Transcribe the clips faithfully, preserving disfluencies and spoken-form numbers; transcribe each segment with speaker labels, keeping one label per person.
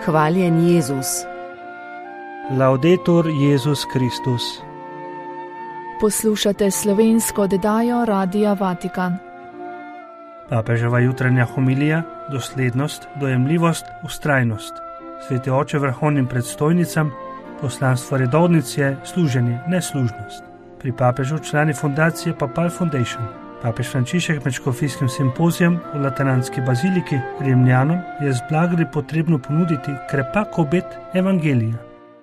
Speaker 1: Hvaljen Jezus.
Speaker 2: Laudetur Jezus Kristus.
Speaker 3: Poslušate slovensko oddajo Radia Vatikan.
Speaker 2: Papeževa jutranja homilija, doslednost, dojemljivost, vztrajnost. Sveti oče vrhovnim predstojnicam, poslanstvo redovnic je služenje, ne služnost. Pri papežu člani fundacije Papal Foundation. Papež Frančišek med škofijskim simpozijem v Lateranski baziliki Rimljanom je z blagori potrebno ponuditi krepak obet evangelija.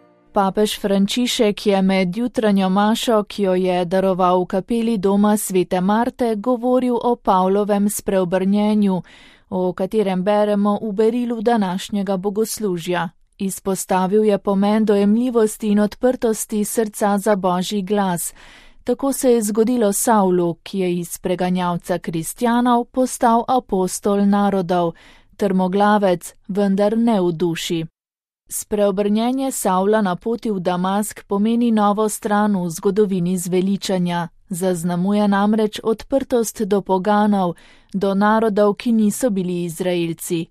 Speaker 3: Papež Frančišek je med jutranjo mašo, ki jo je daroval v kapeli doma svete Marte, govoril o Pavlovem spreobrnjenju, o katerem beremo v berilu današnjega bogoslužja. Izpostavil je pomen dojemljivosti in odprtosti srca za Božji glas. Tako se je zgodilo Savlu, ki je iz preganjalca kristjanov postal apostol narodov, trmoglavec, vendar ne v duši. Spreobrnjenje Savla na poti v Damask pomeni novo stran v zgodovini zveličanja. Zaznamuje namreč odprtost do poganov, do narodov, ki niso bili Izraelci.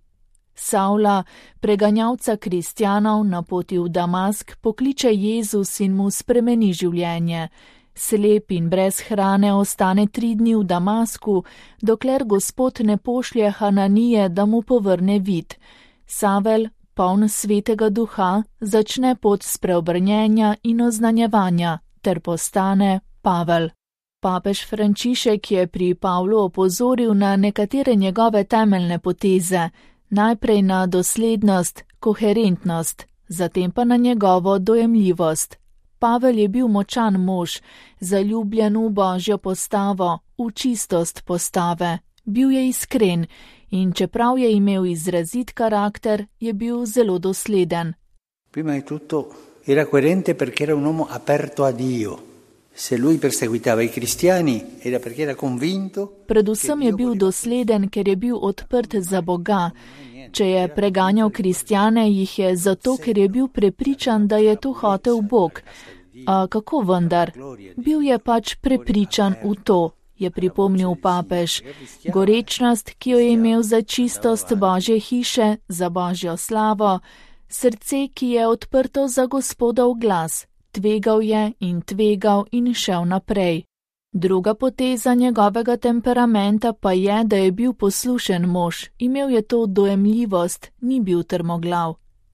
Speaker 3: Savla, preganjalca kristjanov na poti v Damask, pokliče Jezus in mu spremeni življenje. Slep in brez hrane ostane tri dni v Damasku, dokler Gospod ne pošlje Hananije, da mu povrne vid. Savel, poln svetega duha, začne pot spreobrnjenja in oznanjevanja, ter postane Pavel. Papež Frančišek je pri Pavlu opozoril na nekatere njegove temeljne poteze, najprej na doslednost, koherentnost, zatem pa na njegovo dojemljivost. Pavel je bil močan mož, zaljubljen v Božjo postavo, v čistost postave. Bil je iskren in čeprav je imel izrazit karakter, je bil zelo dosleden.
Speaker 4: Prima di tutto era coerente perché era un uomo aperto a Dio. Se lui perseguitava i cristiani era perché era convinto.
Speaker 3: Predvsem je bil dosleden, ker je bil odprt za Boga. Če je preganjal kristjane, jih je zato, ker je bil prepričan, da je to hotel Bog. A kako vendar? Bil je pač prepričan v to, je pripomnil papež. Gorečnost, ki jo je imel za čistost Božje hiše, za Božjo slavo, srce, ki je odprto za Gospodov glas, tvegal je in tvegal in šel naprej. Druga poteza njegovega temperamenta pa je, da je bil poslušen mož, imel je to dojemljivost, ni bil trmoglav.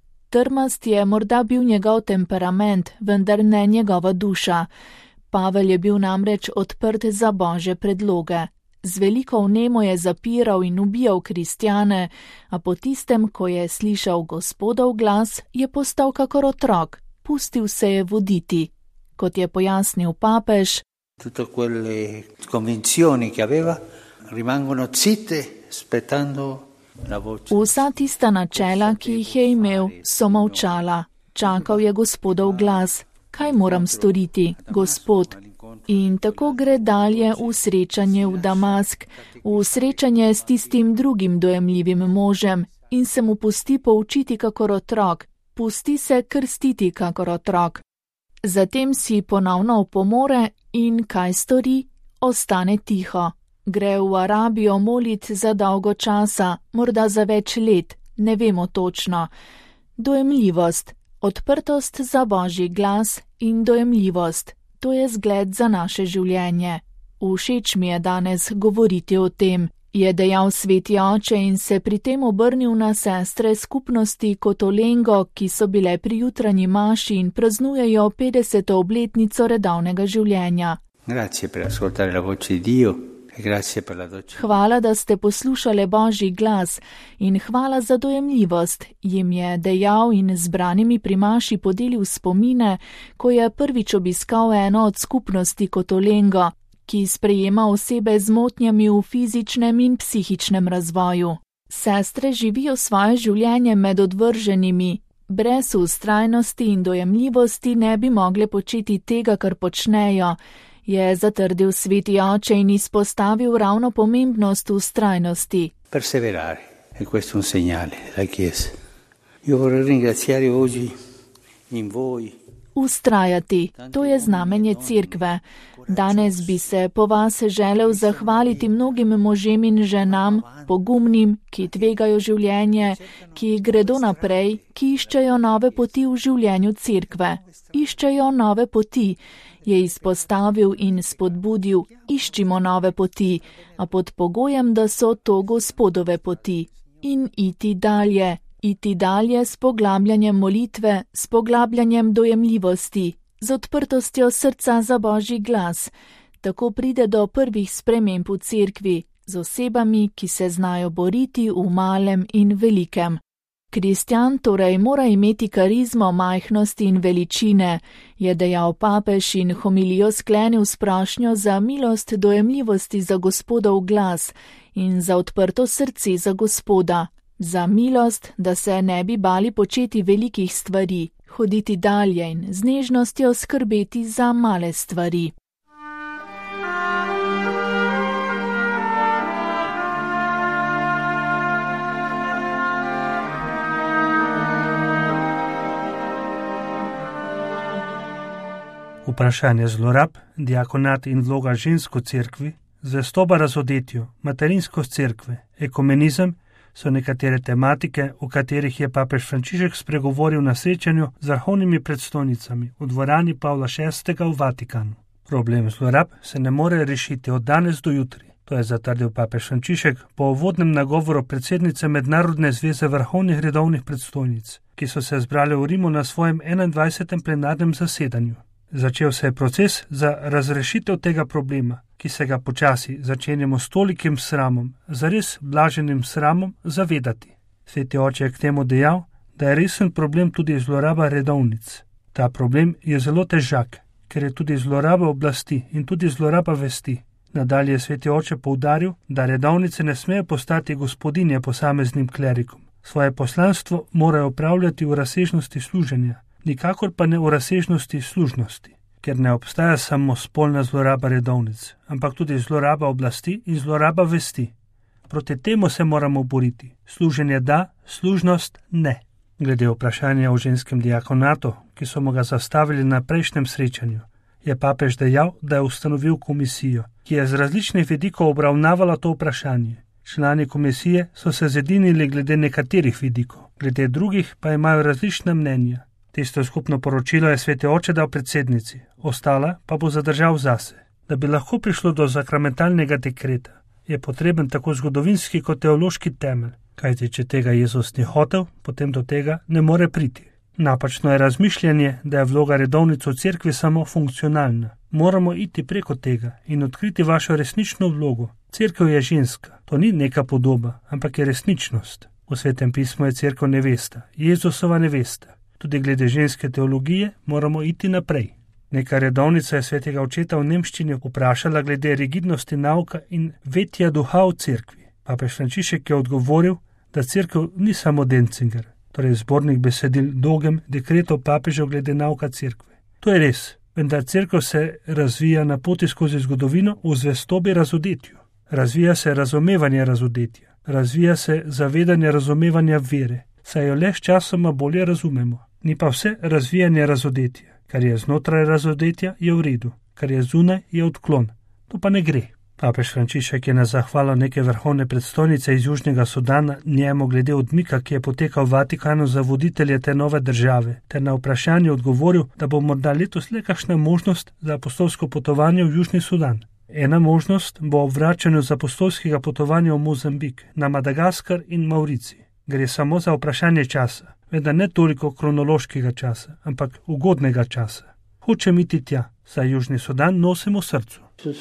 Speaker 3: Trmast je morda bil njegov temperament, vendar ne njegova duša. Pavel je bil namreč odprt za Božje predloge. Z veliko vnemo je zapiral in ubijal kristjane, a po tistem, ko je slišal Gospodov glas, je postal kakor otrok, pustil se je voditi. Kot je pojasnil papež,
Speaker 4: tutte quelle convinzioni che aveva rimangono zitte aspettando la voce.
Speaker 3: Vsa tista načela, ki jih je imel, so molčala. Čakal je Gospodov glas. Kaj moram storiti, Gospod? In tako gre dalje v srečanje v Damask, v srečanje s tistim drugim dojemljivim možem in se mu pusti poučiti kakor otrok, pusti se krstiti kakor otrok. Zatem si ponovno opomore in kaj stori? Ostane tiho. Gre v Arabijo molit za dolgo časa, morda za več let, ne vemo točno. Dojemljivost, odprtost za Božji glas in dojemljivost, to je zgled za naše življenje. Všeč mi je danes govoriti o tem, je dejal sveti oče in se pri tem obrnil na sestre skupnosti Kotolengo, ki so bile pri jutranji maši in praznujejo petdeseto obletnico redovnega življenja.
Speaker 4: Grazie per ascoltare la voce di Dio.
Speaker 3: Hvala, da ste poslušali Božji glas in hvala za dojemljivost, jim je dejal in zbranimi pri maši podelil spomine, ko je prvič obiskal eno od skupnosti Kotolengo, ki sprejema osebe z motnjami v fizičnem in psihičnem razvoju. Sestre živijo svoje življenje med odvrženimi, brez vztrajnosti in dojemljivosti ne bi mogle početi tega, kar počnejo, je zatrdil sveti oče in izpostavil ravno pomembnost vztrajnosti.
Speaker 4: Perseverare, e questo un segnale della Chiesa. Io vorrei ringraziare oggi in voi
Speaker 3: ustrajati, to je znamenje cerkve. Danes bi se po vas želel zahvaliti mnogim možem in ženam, pogumnim, ki tvegajo življenje, ki gredo naprej, ki iščejo nove poti v življenju cerkve. Iščejo nove poti, je izpostavil in spodbudil, iščimo nove poti, a pod pogojem, da so to Gospodove poti. In iti dalje, iti dalje s poglabljanjem molitve, s poglabljanjem dojemljivosti, z odprtostjo srca za Božji glas. Tako pride do prvih sprememb v cerkvi, z osebami, ki se znajo boriti v malem in velikem. Kristjan torej mora imeti karizmo majhnosti in veličine, je dejal papež in homilijo sklenil s prošnjo za milost dojemljivosti za Gospodov glas in za odprto srce za Gospoda, za milost, da se ne bi bali početi velikih stvari, hoditi dalje in z nežnostjo skrbeti za male stvari.
Speaker 2: Vprašanje zlorab, diakonat in vloga žensk v cerkvi, zvestoba razodetju, materinskost cerkve, ekumenizem so nekatere tematike, o katerih je papež Frančišek spregovoril na srečanju z vrhovnimi predstojnicami v dvorani Pavla šestega v Vatikanu. Problem zlorab se ne more rešiti od danes do jutri. To je zatrdil papež Frančišek po uvodnem nagovoru predsednice Mednarodne zveze vrhovnih redovnih predstojnic, ki so se zbrali v Rimu na svojem enaindvajsetem plenarnem zasedanju. Začel se je proces za razrešitev tega problema, ki se ga počasi začenjamo s tolikim sramom, zares blaženim sramom zavedati. Sveti oče je k temu dejal, da je resen problem tudi zloraba redovnic. Ta problem je zelo težak, ker je tudi zloraba oblasti in tudi zloraba vesti. Nadalje je sveti oče poudaril, da redovnice ne smejo postati gospodinje posameznim klerikom. Svoje poslanstvo morajo opravljati v razsežnosti služenja, nikakor pa ne v razsežnosti služnosti, ker ne obstaja samo spolna zloraba redovnic, ampak tudi zloraba oblasti in zloraba vesti. Proti temu se moramo boriti. Služenje da, služnost ne. Glede vprašanja o ženskem diakonatu, ki so mu ga zastavili na prejšnjem srečanju, je papež dejal, da je ustanovil komisijo, ki je z različnih vidikov obravnavala to vprašanje. Člani komisije so se zedinili glede nekaterih vidikov, glede drugih pa imajo različna mnenja. Tisto skupno poročilo je sveti oče dal predsednici, ostala pa bo zadržal zase. Da bi lahko prišlo do sakramentalnega dekreta, je potreben tako zgodovinski kot teološki temelj, kajti če tega Jezus ni hotel, potem do tega ne more priti. Napačno je razmišljanje, da je vloga redovnic v cerkvi samo funkcionalna. Moramo iti preko tega in odkriti vašo resnično vlogo. Cerkev je ženska, to ni neka podoba, ampak je resničnost. V Svetem pismu je cerkev nevesta, Jezusova nevesta. Tudi glede ženske teologije moramo iti naprej. Neka redovnica je svetega očeta v nemščini vprašala glede rigidnosti nauka in vetja duha v cerkvi. Papež Frančišek je odgovoril, da cerkev ni samo Denzinger, torej zbornik besedil dogem dekretov papežev glede nauka cerkve. To je res, vendar cerkev se razvija na poti skozi zgodovino v zvestobi razodetju. Razvija se razumevanje razodetja, razvija se zavedanje razumevanja vere, saj jo le s časoma bolje razumemo. Ni pa vse razvijanje razodetja. Kar je znotraj razodetja, je v redu, kar je zunaj, je odklon. To pa ne gre. Papež Frančišek je na zahvalo neke vrhovne predstojnice iz Južnega Sudana njemu glede odmika, ki je potekal v Vatikanu za voditelje te nove države, ter na vprašanje odgovoril, da bo morda letos le kakšna možnost za apostolsko potovanje v Južni Sudan. Ena možnost bo ob vračanju z apostolskega potovanja v Mozambik, na Madagaskar in Maurici. Gre samo za vprašanje časa, vendar ne toliko kronološkega časa, ampak ugodnega časa. Hočem iti tja, saj Južni Sudan nosim v srcu.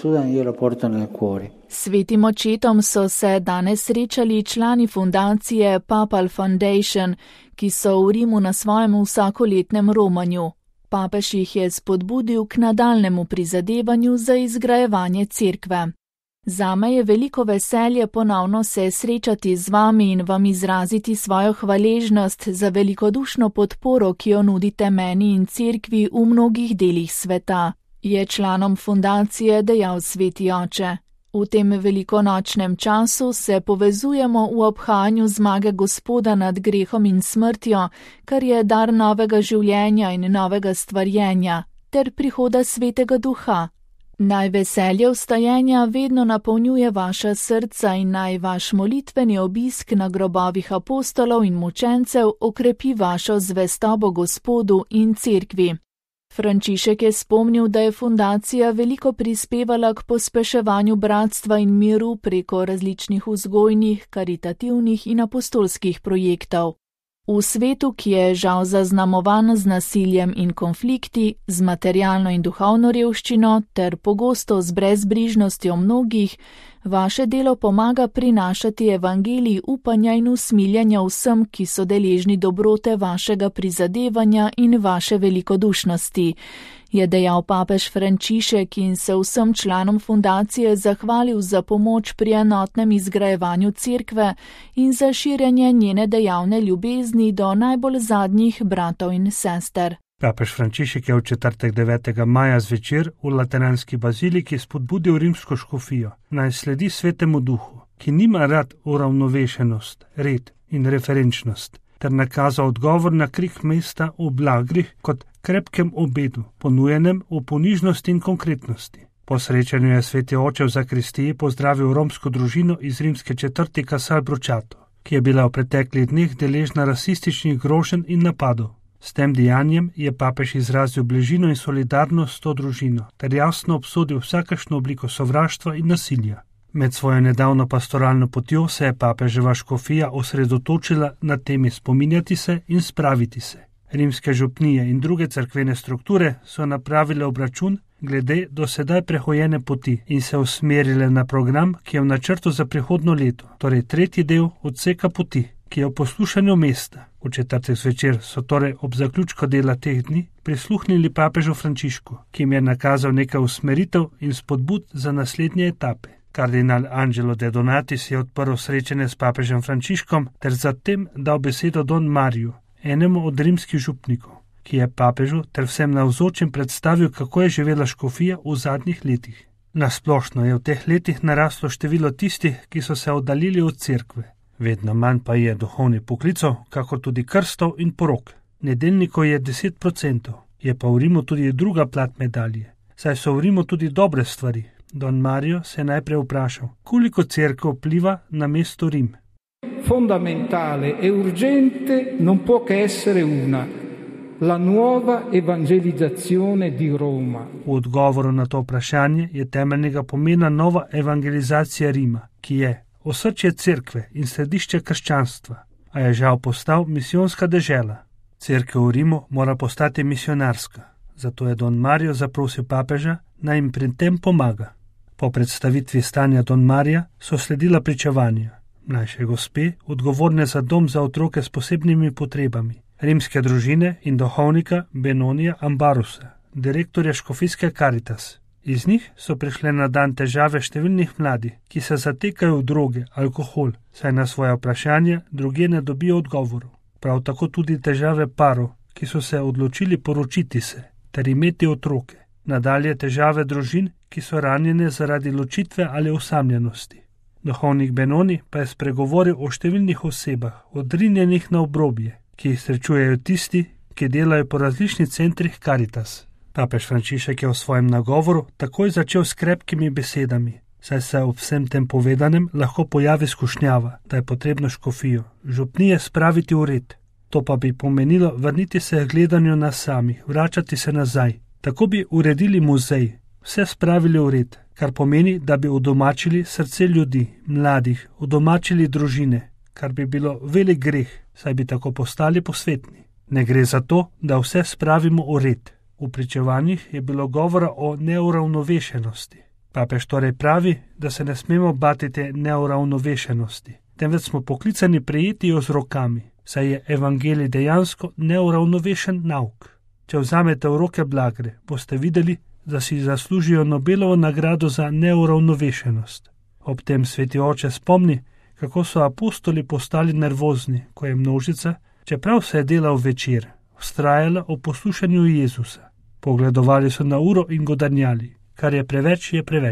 Speaker 3: Svetim očetom so se danes srečali člani fundacije Papal Foundation, ki so v Rimu na svojem vsakoletnem romanju. Papež jih je spodbudil k nadaljnemu prizadevanju za izgrajevanje cerkve. Zame je veliko veselje ponovno se srečati z vami in vam izraziti svojo hvaležnost za velikodušno podporo, ki jo nudite meni in cerkvi v mnogih delih sveta, je članom fundacije dejal sveti oče. V tem velikonočnem času se povezujemo v obhajanju zmage Gospoda nad grehom in smrtjo, kar je dar novega življenja in novega stvarjenja, ter prihoda Svetega Duha. Naj veselje vstajenja vedno napolnjuje vaša srca in naj vaš molitveni obisk na grobovih apostolov in mučencev okrepi vašo zvestobo Gospodu in cerkvi. Frančišek je spomnil, da je fundacija veliko prispevala k pospeševanju bratstva in miru preko različnih vzgojnih, karitativnih in apostolskih projektov. V svetu, ki je žal zaznamovan z nasiljem in konflikti, z materialno in duhovno revščino ter pogosto z brezbrižnostjo mnogih, vaše delo pomaga prinašati evangelij upanja in usmiljanja vsem, ki so deležni dobrote vašega prizadevanja in vaše velikodušnosti, je dejal papež Frančišek in se vsem članom fundacije zahvalil za pomoč pri enotnem izgrajevanju cerkve in za širjenje njene dejavne ljubezni do najbolj zadnjih bratov in sester.
Speaker 2: Papež Frančišek je v četrtek devetega maja zvečer v Lateranski baziliki spodbudil rimsko škofijo, naj sledi Svetemu Duhu, ki nima rad uravnovešenost, red in referenčnost, ter nakazal odgovor na krik mesta v blagrih kot krepkem obedu, ponujenem v ponižnosti in konkretnosti. Po srečanju je sveti oče v zakristiji pozdravil romsko družino iz rimske četrti Casal Bruciato, ki je bila v preteklih dneh deležna rasističnih groženj in napadov. S tem dejanjem je papež izrazil bližino in solidarnost s to družino, ter jasno obsodil vsakašno obliko sovraštva in nasilja. Med svojo nedavno pastoralno potjo se je papeževa škofija osredotočila na temi spominjati se in spraviti se. Rimske župnije in druge cerkvene strukture so napravile obračun glede do sedaj prehojene poti in se usmerile na program, ki je v načrtu za prihodnjo leto, torej tretji del odseka poti, ki je v poslušanju mesta. V četrtek zvečer so torej ob zaključku dela teh dni prisluhnili papežu Frančišku, ki jim je nakazal nekaj usmeritev in spodbud za naslednje etape. Kardinal Angelo de Donatis je odprl srečanje s papežem Frančiškom ter zatem dal besedo Don Mariju, enemu od rimskih župnikov, ki je papežu ter vsem navzočim predstavil, kako je živela škofija v zadnjih letih. Nasplošno je v teh letih naraslo število tistih, ki so se oddaljili od cerkve. Vedno manj pa je duhovnih poklicov, kakor tudi krstov in porok. Nedeljnikov je deset procentov, je pa v Rimu tudi druga plat medalje. Saj so v Rimu tudi dobre stvari. Don Mario se je najprej vprašal, koliko cerkev vpliva na mesto Rim.
Speaker 1: Fondamentale e urgente non può che essere una, la nuova evangelizzazione di Roma.
Speaker 2: V odgovoru na to vprašanje je temeljnega pomena nova evangelizacija Rima, ki je osrčje cerkve in središče krščanstva, a je žal postal misijonska dežela. Cerkev v Rimu mora postati misionarska, zato je Don Mario zaprosil papeža, naj jim pri tem pomaga. Po predstavitvi stanja Don Marija so sledila pričevanja. Mlajše gospe, odgovorne za dom za otroke s posebnimi potrebami, rimske družine in duhovnika Benonija Ambarusa, direktorja škofijske Caritas. Iz njih so prišle na dan težave številnih mladih, ki se zatekajo v droge, alkohol, saj na svoje vprašanja druge ne dobijo odgovorov. Prav tako tudi težave parov, ki so se odločili poročiti se ter imeti otroke. Nadalje težave družin, ki so ranjene zaradi ločitve ali osamljenosti. Duhovnik Benoni pa je spregovoril o številnih osebah, odrinjenih na obrobje, ki jih srečujejo tisti, ki delajo po različnih centrih Caritas. Papež Frančišek je v svojem nagovoru takoj začel s krepkimi besedami, saj se ob vsem tem povedanem lahko pojavi skušnjava, da je potrebno škofijo, župnije spraviti v red. To pa bi pomenilo vrniti se k gledanju nas samih, vračati se nazaj. Tako bi uredili muzej, vse spravili v red, kar pomeni, da bi udomačili srce ljudi, mladih, udomačili družine, kar bi bilo velik greh, saj bi tako postali posvetni. Ne gre za to, da vse spravimo v red. V pričevanjih je bilo govora o neuravnovešenosti. Papež torej pravi, da se ne smemo bati te neuravnovešenosti, temveč smo poklicani prejeti jo z rokami, saj je evangelij dejansko neuravnovešen nauk. Če vzamete v roke blagre, boste videli, da si zaslužijo Nobelovo nagrado za neuravnovešenost. Ob tem sveti oče spomni, kako so apostoli postali nervozni, ko je množica, čeprav se je delal večer, vztrajala o poslušanju Jezusa. Pogledovali so na uro in godarnjali, kar je preveč, je preveč.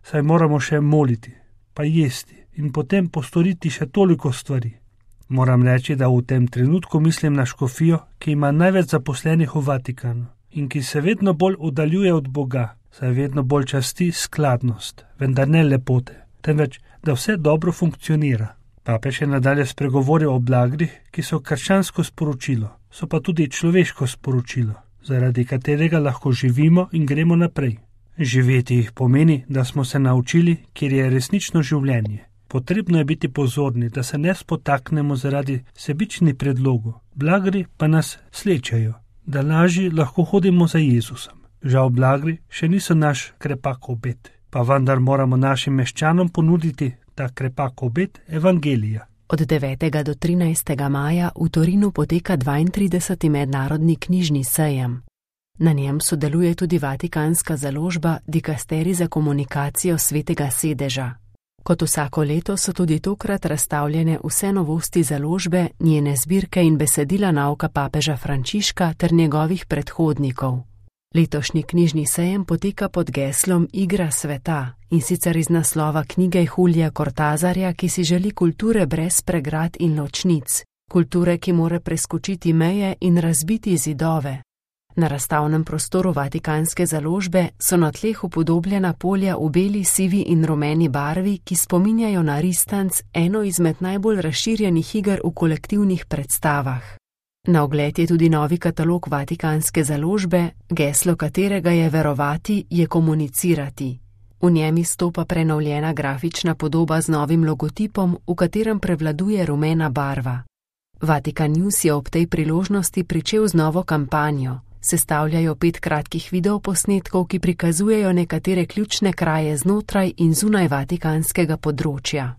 Speaker 2: saj moramo še moliti, pa jesti in potem postoriti še toliko stvari. Moram reči, da v tem trenutku mislim na škofijo, ki ima največ zaposlenih v Vatikanu in ki se vedno bolj oddaljuje od Boga, saj vedno bolj časti skladnost, vendar ne lepote, temveč, da vse dobro funkcionira. Papež je nadalje spregovoril o blagrih, ki so krščansko sporočilo, so pa tudi človeško sporočilo, zaradi katerega lahko živimo in gremo naprej. Živeti jih pomeni, da smo se naučili, kjer je resnično življenje. Potrebno je biti pozorni, da se ne spotaknemo zaradi sebičnih predlogov, blagri pa nas slečajo, da lažje lahko hodimo za Jezusom. Žal blagri še niso naš krepak obet, pa vendar moramo našim meščanom ponuditi ta krepak obet evangelija.
Speaker 5: Od devetega do trinajstega maja v Torinu poteka dvaintrideseti mednarodni knjižni sejem. Na njem sodeluje tudi vatikanska založba Dikasteri za komunikacijo Svetega sedeža. Kot vsako leto so tudi tokrat razstavljene vse novosti založbe, njene zbirke in besedila nauka papeža Frančiška ter njegovih predhodnikov. Letošnji knjižni sejem poteka pod geslom Igra sveta in sicer iz naslova knjige Julija Cortázarja, ki si želi kulture brez pregrad in ločnic, kulture, ki mora preskočiti meje in razbiti zidove. Na razstavnem prostoru vatikanske založbe so na tleh upodobljena polja v beli, sivi in rumeni barvi, ki spominjajo na ristanc, eno izmed najbolj razširjenih iger v kolektivnih predstavah. Na ogled je tudi novi katalog vatikanske založbe, geslo katerega je verovati, je komunicirati. V njem izstopa prenovljena grafična podoba z novim logotipom, v katerem prevladuje rumena barva. Vatikan News je ob tej priložnosti pričel z novo kampanjo. Sestavljajo pet kratkih videoposnetkov, ki prikazujejo nekatere ključne kraje znotraj in zunaj vatikanskega področja.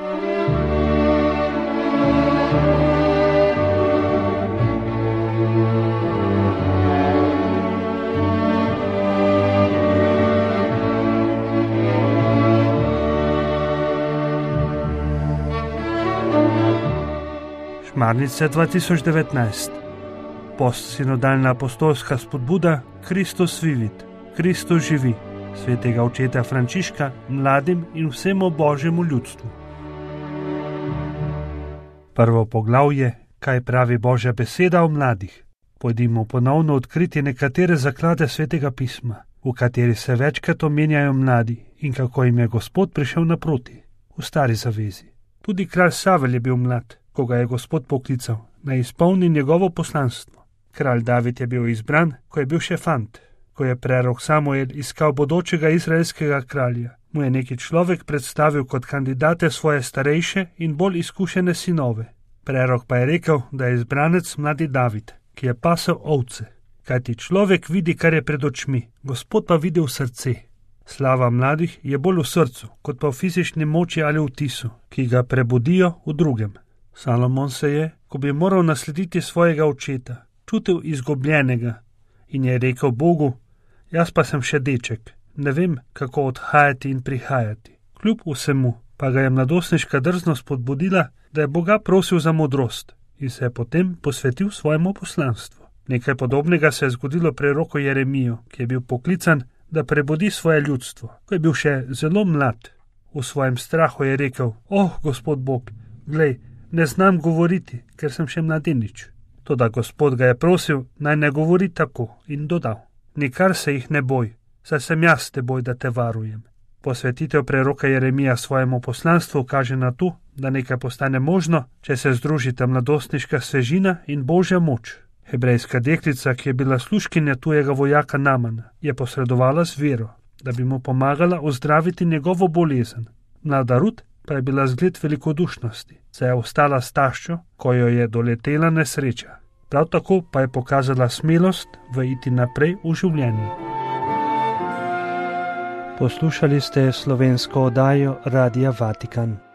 Speaker 2: Šmarnice dva tisoč devetnajst. Postsinodalna apostolska spodbuda Kristus vivit, Kristus živi, svetega očeta Frančiška mladim in vsemu božjemu ljudstvu. Prvo poglavje, kaj pravi Božja beseda o mladih. Pojdimo ponovno odkriti nekatere zaklade svetega pisma, v kateri se večkrat omenjajo mladi in kako jim je Gospod prišel naproti, v stari zavezi. Tudi kralj Savel je bil mlad, ko ga je Gospod poklical, naj izpolni njegovo poslanstvo. Kralj David je bil izbran, ko je bil še fant. Ko je prerok Samuel iskal bodočega izraelskega kralja, mu je neki človek predstavil kot kandidate svoje starejše in bolj izkušene sinove. Prerok pa je rekel, da je izbranec mladi David, ki je pasel ovce. Kajti človek vidi, kar je pred očmi, Gospod pa vidi v srce. Slava mladih je bolj v srcu, kot pa v fizični moči ali vtisu, ki ga prebudijo v drugem. Salomon se je, ko bi moral naslediti svojega očeta, čutil izgubljenega in je rekel Bogu, jaz pa sem še deček, ne vem, kako odhajati in prihajati. Kljub vsemu pa ga je mladostniška drznost spodbudila, da je Boga prosil za modrost in se je potem posvetil svojemu poslanstvu. Nekaj podobnega se je zgodilo preroku Jeremiju, ki je bil poklican, da prebudi svoje ljudstvo, ko je bil še zelo mlad. V svojem strahu je rekel, oh, Gospod Bog, glej, ne znam govoriti, ker sem še mladenič. Toda Gospod ga je prosil, naj ne govori tako in dodal, nikar se jih ne boj, saj sem jaz te boj, da te varujem. Posvetitev preroka Jeremija svojemu poslanstvu kaže na to, da nekaj postane možno, če se združita mladostniška svežina in Božja moč. Hebrejska deklica, ki je bila služkinja tujega vojaka Namana, je posredovala z vero, da bi mu pomagala ozdraviti njegovo bolezen. Mlada Rut pa je bila zgled velikodušnosti, saj je ostala s taščo, ko jo je doletela nesreča. Prav tako pa je pokazala smelost v iti naprej v življenju.
Speaker 6: Poslušali ste slovensko oddajo Radia Vatikan.